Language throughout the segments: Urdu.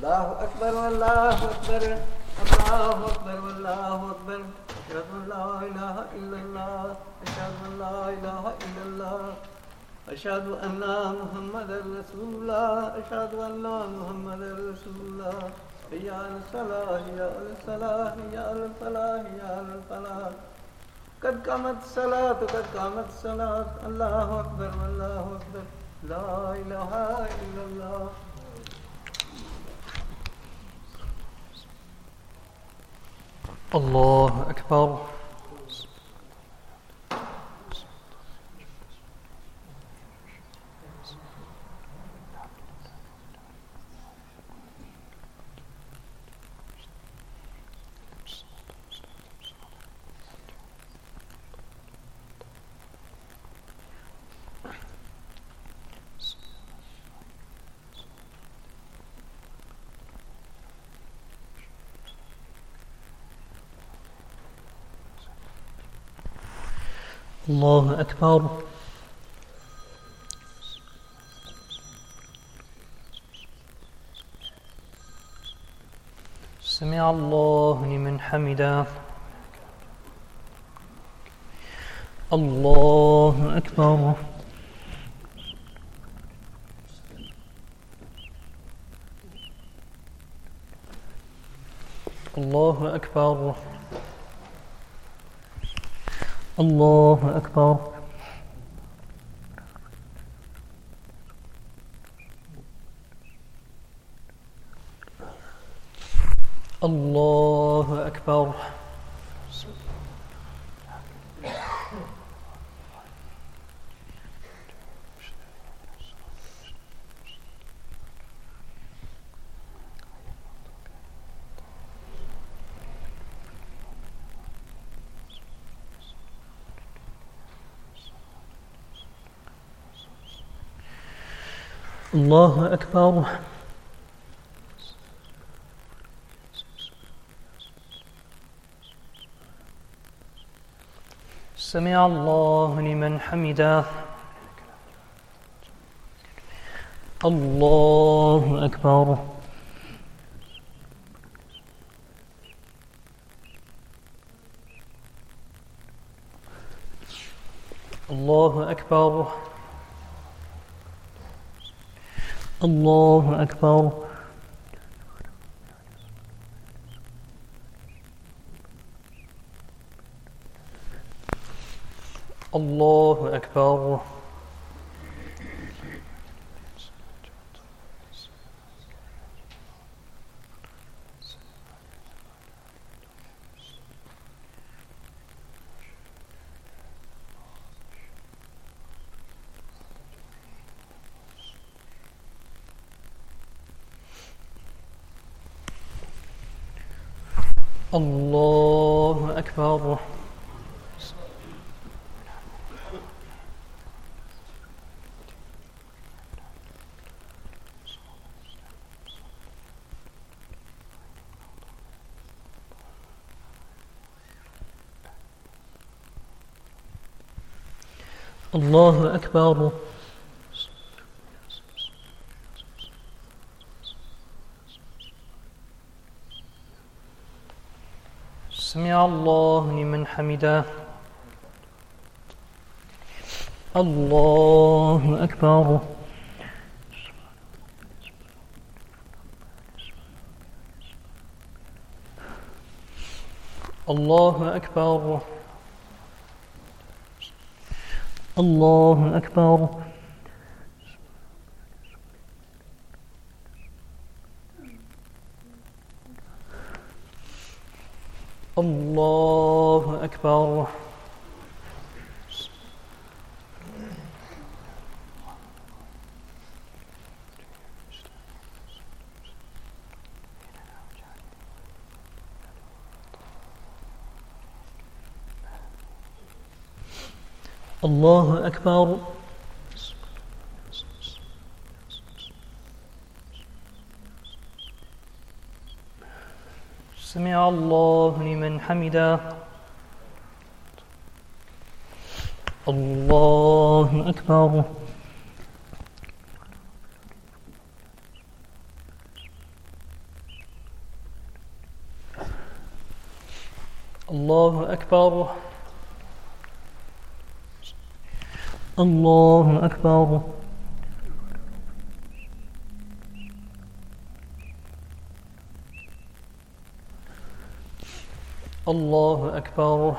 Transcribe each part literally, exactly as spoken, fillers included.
الله أكبر والله أكبر الله أكبر والله أكبر أشهد أن لا إله إلا الله أشهد أن لا إله إلا الله أشهد أن محمدا رسول الله أشهد أن محمدا رسول الله حي على الصلاة حي على الصلاة حي على الفلاح حي على الفلاح قد قامت الصلاة قد قامت الصلاة الله أكبر والله أكبر لا إله إلا الله. الله أكبر. الله أكبر. سمع الله لمن حمده. الله أكبر. الله أكبر. الله أكبر. الله أكبر. الله أكبر. سمع الله لمن حمده. الله أكبر. الله أكبر. الله أكبر. الله أكبر. الله أكبر. الله أكبر. سمع الله لمن حمده. الله أكبر. الله أكبر. الله أكبر. الله أكبر. الله أكبر. سمع الله لمن حمده. الله أكبر. الله أكبر الله أكبر الله أكبر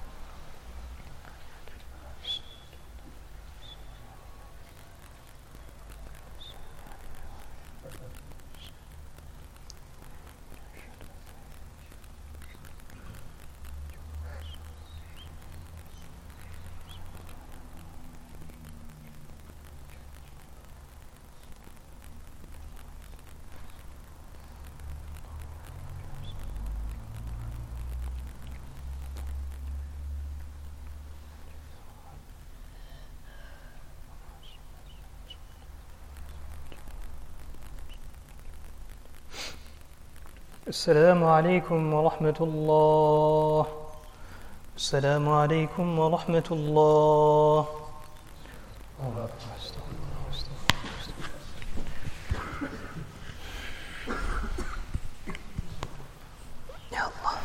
السلام عليكم ورحمة الله السلام عليكم ورحمة الله يا الله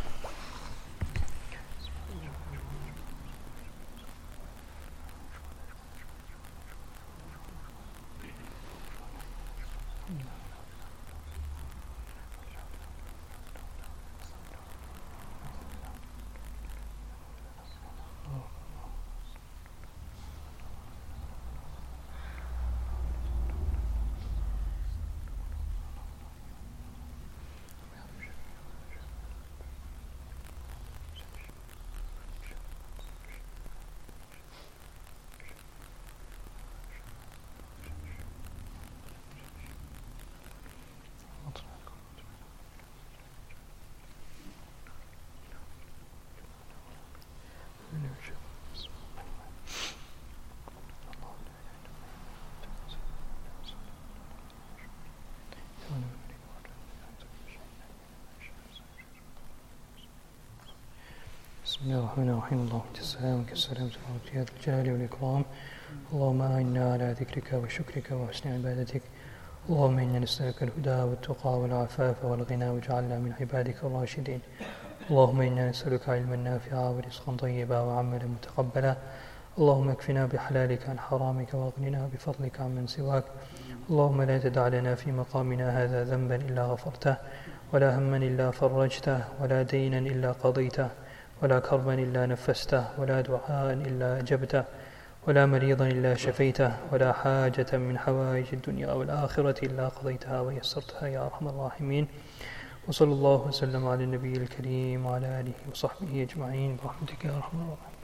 بسم الله الرحمن الرحيم اللهم السلام كالسلام يا ذا الجلال والإكرام اللهم أعنا على ذكرك وشكرك وحسن عبادتك اللهم إنا نسألك الهدى والتقى والعفاف والغنى واجعلنا من عبادك الراشدين اللهم إنا نسألك علما نافعا ورزقا طيبا وعملا متقبلا اللهم اكفنا بحلالك عن حرامك واغننا بفضلك عمن سواك اللهم لا تدع لنا في مقامنا هذا ذنبا إلا غفرته ولا هما إلا فرجته ولا دينا إلا قضيته ولا كربا إلا نفسته ولا دعاء إلا أجبته ولا مريضا إلا شفيته ولا حاجة من حوائج الدنيا والآخرة إلا قضيتها ويسرتها يا أرحم الراحمين وصلى الله وسلم على النبي الكريم وعلى آله وصحبه أجمعين برحمتك يا أرحم الراحمين.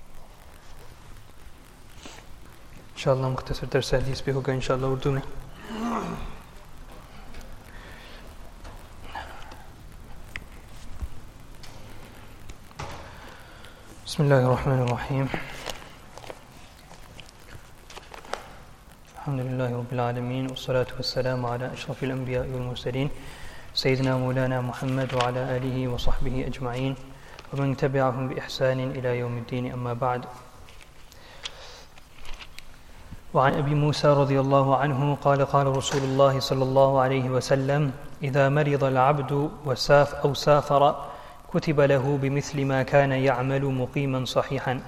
إن شاء الله مختصر درس حديث भी होगा इंशाअल्लाह उर्दू में. بسم الله الرحمن الرحيم. الحمد لله رب العالمين والصلاة والسلام على أشرف الأنبياء والمرسلين سيدنا مولانا محمد وعلى آله وصحبه أجمعين ومن تبعهم بإحسان إلى يوم الدين أما بعد. وعن أبي موسى رضي الله عنه قال قال رسول الله صلى الله عليه وسلم إذا مرض العبد وساف أو سافر كتب له بمثل ما كان يعمل مقيما صحيحا.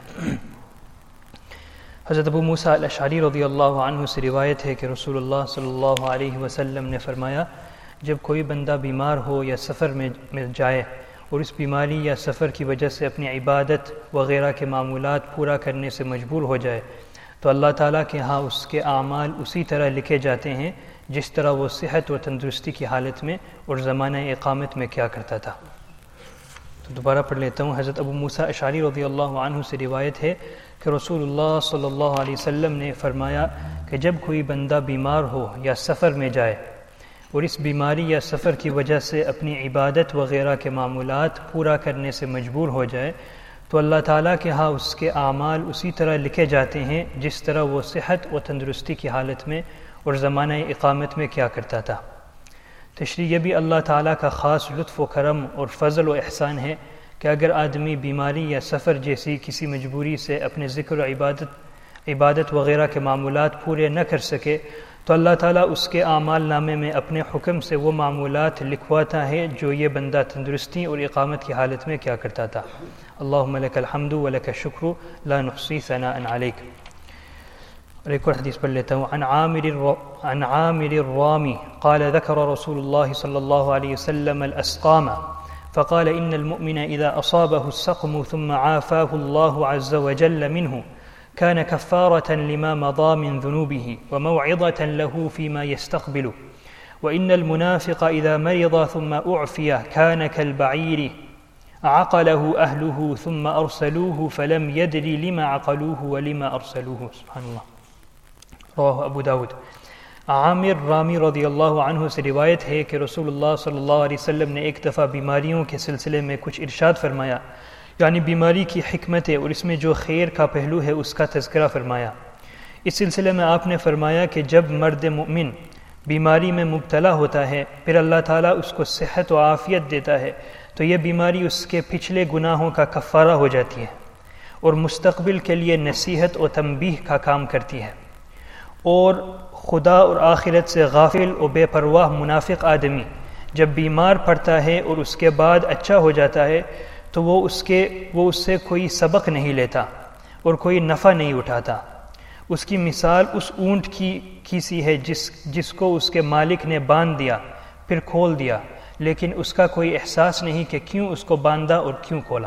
حضرت ابو موسیٰ الاشعری رضی اللہ عنہ سے روایت ہے کہ رسول اللہ صلی اللہ علیہ وسلم نے فرمایا جب کوئی بندہ بیمار ہو یا سفر میں مل جائے اور اس بیماری یا سفر کی وجہ سے اپنی عبادت وغیرہ کے معمولات پورا کرنے سے مجبور ہو جائے تو اللہ تعالیٰ کے ہاں اس کے اعمال اسی طرح لکھے جاتے ہیں جس طرح وہ صحت و تندرستی کی حالت میں اور زمانہ اقامت میں کیا کرتا تھا. تو دوبارہ پڑھ لیتا ہوں. حضرت ابو موسیٰ اشعری رضی اللہ عنہ سے روایت ہے کہ رسول اللہ صلی اللہ علیہ وسلم نے فرمایا کہ جب کوئی بندہ بیمار ہو یا سفر میں جائے اور اس بیماری یا سفر کی وجہ سے اپنی عبادت وغیرہ کے معمولات پورا کرنے سے مجبور ہو جائے تو اللہ تعالیٰ کے ہاں اس کے اعمال اسی طرح لکھے جاتے ہیں جس طرح وہ صحت و تندرستی کی حالت میں اور زمانہ اقامت میں کیا کرتا تھا. تشریح یہ بھی اللہ تعالیٰ کا خاص لطف و کرم اور فضل و احسان ہے کہ اگر آدمی بیماری یا سفر جیسی کسی مجبوری سے اپنے ذکر و عبادت عبادت وغیرہ کے معمولات پورے نہ کر سکے تو اللہ تعالیٰ اس کے اعمال نامے میں اپنے حکم سے وہ معمولات لکھواتا ہے جو یہ بندہ تندرستی اور اقامت کی حالت میں کیا کرتا تھا۔ اللہم لک الحمد ولک الشکر لا نحصی ثناء علیک۔ اور ایک اور حدیث پڑھ لیتا ہوں۔ عن عامر عن عامر الرامی قال ذکر رسول اللہ صلی اللہ علیہ وسلم الاسقام فقال ان المؤمن اذا اصابه السقم ثم عافاه الله عز وجل منه كان كفارة لما مضى من ذنوبه وموعظة له فيما يستقبل وإن المنافق إذا مرض ثم أعفي كان كالبعير عقله أهله ثم أرسلوه فلم يدري لما عقلوه ولما أرسلوه سبحان الله رواه أبو داود۔ عامر رامی رضی اللہ عنہ سے روایت ہے کہ رسول اللہ صلی اللہ علیہ وسلم نے ایک دفعہ بیماریوں کے سلسلے میں کچھ ارشاد فرمایا، یعنی بیماری کی حکمت اور اس میں جو خیر کا پہلو ہے اس کا تذکرہ فرمایا۔ اس سلسلے میں آپ نے فرمایا کہ جب مرد مومن بیماری میں مبتلا ہوتا ہے پھر اللہ تعالیٰ اس کو صحت و عافیت دیتا ہے تو یہ بیماری اس کے پچھلے گناہوں کا کفارہ ہو جاتی ہے اور مستقبل کے لیے نصیحت و تنبیہ کا کام کرتی ہے، اور خدا اور آخرت سے غافل و بے پرواہ منافق آدمی جب بیمار پڑتا ہے اور اس کے بعد اچھا ہو جاتا ہے تو وہ اس کے وہ اس سے کوئی سبق نہیں لیتا اور کوئی نفع نہیں اٹھاتا۔ اس کی مثال اس اونٹ کی کی سی ہے جس جس کو اس کے مالک نے باندھ دیا پھر کھول دیا، لیکن اس کا کوئی احساس نہیں کہ کیوں اس کو باندھا اور کیوں کھولا۔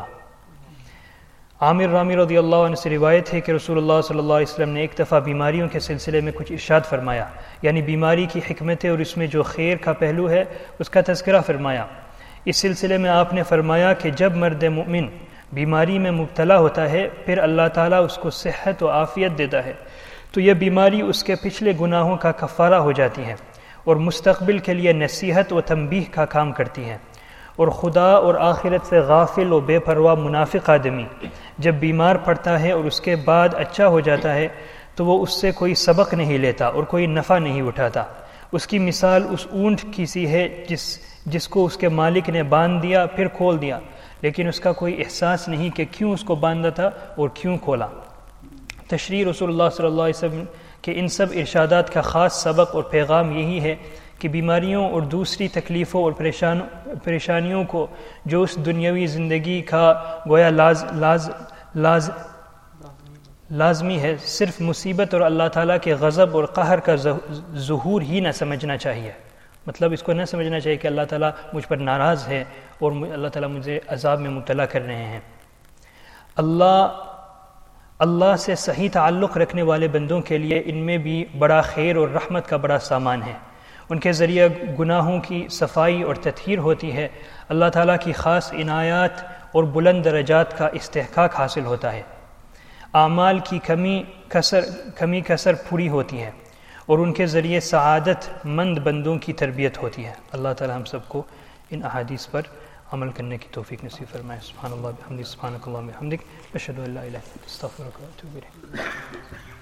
عامر رامی رضی اللہ عنہ سے روایت ہے کہ رسول اللہ صلی اللہ علیہ وسلم نے ایک دفعہ بیماریوں کے سلسلے میں کچھ ارشاد فرمایا، یعنی بیماری کی حکمتیں اور اس میں جو خیر کا پہلو ہے اس کا تذکرہ فرمایا۔ اس سلسلے میں آپ نے فرمایا کہ جب مرد مومن بیماری میں مبتلا ہوتا ہے پھر اللہ تعالیٰ اس کو صحت و عافیت دیتا ہے تو یہ بیماری اس کے پچھلے گناہوں کا کفارہ ہو جاتی ہے اور مستقبل کے لیے نصیحت و تنبیہ کا کام کرتی ہے، اور خدا اور آخرت سے غافل و بے پرواہ منافق آدمی جب بیمار پڑتا ہے اور اس کے بعد اچھا ہو جاتا ہے تو وہ اس سے کوئی سبق نہیں لیتا اور کوئی نفع نہیں اٹھاتا۔ اس کی مثال اس اونٹ کی سی ہے جس جس کو اس کے مالک نے باندھ دیا پھر کھول دیا، لیکن اس کا کوئی احساس نہیں کہ کیوں اس کو باندھا تھا اور کیوں کھولا۔ تشریح رسول اللہ صلی اللہ علیہ وسلم کے ان سب ارشادات کا خاص سبق اور پیغام یہی ہے کہ بیماریوں اور دوسری تکلیفوں اور پریشان پریشانیوں کو جو اس دنیاوی زندگی کا گویا لاز لاز لاز لازمی ہے، صرف مصیبت اور اللہ تعالیٰ کے غضب اور قہر کا ظہور ہی نہ سمجھنا چاہیے۔ مطلب اس کو نہ سمجھنا چاہیے کہ اللہ تعالیٰ مجھ پر ناراض ہے اور اللہ تعالیٰ مجھے عذاب میں مبتلا کر رہے ہیں۔ اللہ اللہ سے صحیح تعلق رکھنے والے بندوں کے لیے ان میں بھی بڑا خیر اور رحمت کا بڑا سامان ہے۔ ان کے ذریعہ گناہوں کی صفائی اور تطہیر ہوتی ہے، اللہ تعالیٰ کی خاص عنایات اور بلند درجات کا استحقاق حاصل ہوتا ہے، اعمال کی کمی کسر کمی کسر پوری ہوتی ہے، اور ان کے ذریعے سعادت مند بندوں کی تربیت ہوتی ہے۔ اللہ تعالیٰ ہم سب کو ان احادیث پر عمل کرنے کی توفیق نصیب فرمائے۔ سبحان اللہ بحمدہ، سبحانک اللہم وبحمدک، اشہد ان لا الہ الا انت، استغفرک و اتوب الیک۔